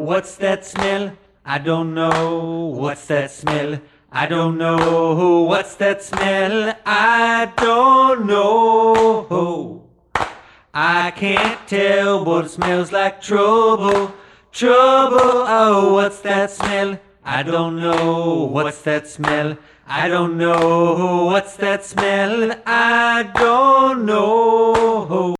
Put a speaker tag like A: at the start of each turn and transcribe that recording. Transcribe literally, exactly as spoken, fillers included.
A: what's that smell? I don't know, what's that smell? I don't know, what's that smell? I don't know. I can't tell, but it smells like trouble. Trouble, oh, what's that smell? I don't know, what's that smell? I don't know, what's that smell? I don't know.